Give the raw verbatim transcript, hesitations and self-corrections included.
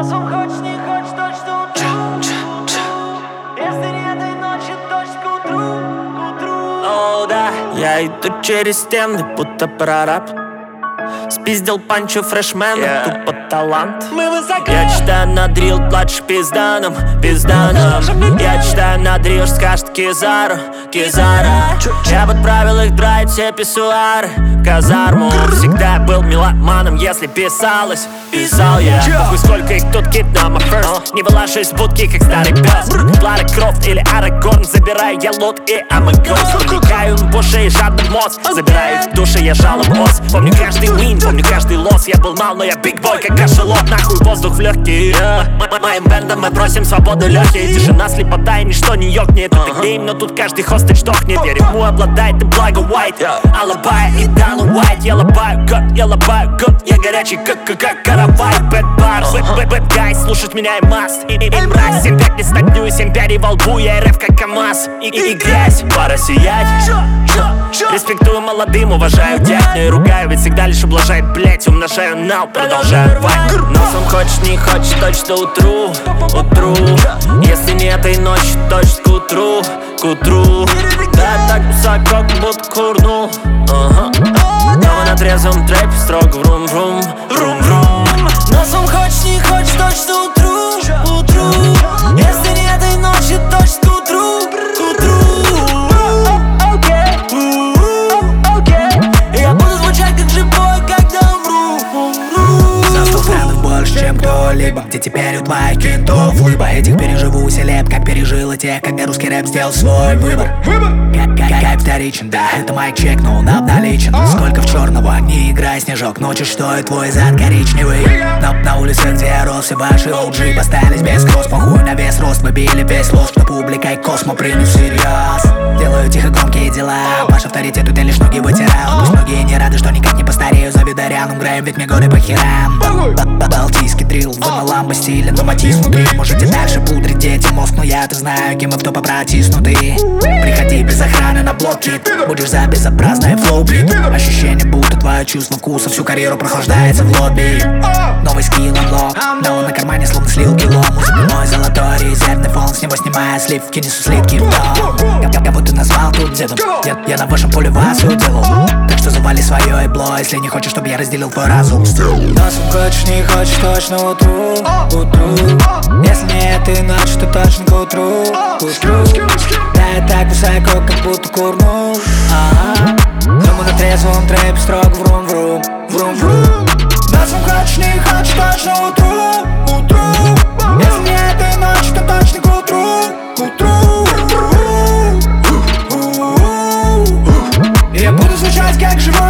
Носом хочешь, не хочешь, точно утру. Если не этой ночи, точно к утру, к утру. О, да, я иду через стены, будто прораб. Спиздил панчо фрешмена, yeah. Тупо талант. Мы высоко. Я читаю на дрил, плачешь пизданом, пизданом. Я читаю на дрил, скажет Кизару, Кизара. Я подправил их драйв, все писсуары в казарму. Всегда был меломаном, если писалось, писал я. Похуй сколько их тут кит на my first. Не вылажу из будки, как старый пес. Лара Крофт или Арагорн, забираю я лут и I'm a ghost. Проникаю в уши и жадный мозг, забираю их в душе, я жалоб ос. Помню каждый win, помню каждый лосс. Я был мал, но я big boy, как кашелот. Нахуй воздух в легкие, yeah. Моим бэндом мы просим свободу легкие. Тишина, слепота и ничто не ёкнет. Это гейм, но тут каждый хостедж дохнет. Я рифму обладает и благо white. Алабай и Дала Уайт. Я лобаю год, я лобаю год. Я горячий, как, как, как каравай. Bad bars, bad, bad guys. Слушать меня и маст. И, и, и мразь, семь пять не статню, семь пять во лбу. Я РФ как КамАЗ. И, и, и грязь, пора сиять. Респектую молодым, уважаю дядь. И ругаю, ведь всегда лишь ублажает, блять. Умножаю нал, продолжаю вайт. Носом хочешь, не хочешь, точно утру, утру. Если не этой ночи, точно к утру, к утру. Да, так высоко, как будто курнул. Ага. Дома на трезвом трэпе, строго врум-врум, врум-врум. Носом хочешь, не хочешь, точно утру, утру. Если не этой ночи, точно к утру, к утру. Я буду звучать как живой, когда умру. За сто странах больше, чем кто-либо, где теперь у твоих кентов лыба. Этих переживу селеб, как пережил и тех, когда русский рэп сделал свой выбор. Кайф вторичен, да, это майк чек, но он обналичен. Сколько в черного, не играй снежок. Ночью что и твой зад коричневый. На, на улице, где я рос, все ваши оуджи остались без кросс. Похуй на весь рост, мы били весь лос. Что публика и космо принял всерьез. Делаю тихо громкие дела, ваш авторитет, ты лишь ноги вытирал. Пусть многие не рады, что никак не постарею. Завидоряном граем, ведь мне годы по херам. Балтийский дрил, в ламбо стиле, но мотив внутри. Можете дальше пудрить детям мозг, но я-то знаю, кем и кто попротиснутый. Приходи без охраны на блоккит, будешь за безобразное флоу-бит. Ощущение, будто твое чувство вкуса всю карьеру прохлаждается в лобби. Новый скилл unlock, но он на кармане словно слил кило. Музыка мой золотой резервный фон, с него снимая сливки, несу слитки в дом. Кого ты назвал тут дедом? Я, я на вашем поле вас уделал. Так что завали свое ебло, если не хочешь, чтобы я разделил твой разум. Носом хочешь, не хочешь, точно утру, утру. Если не этой ночи, то точно к утру, к утру. Да, я так высоко, как будто курнул. Ага. Дома на трезвом трэпе, строго врум-врум, врум-врум. Носом хочешь, не хочешь, точно утру, утру. Если не этой ночи, то точно к утру, к утру. Я буду звучать как живой.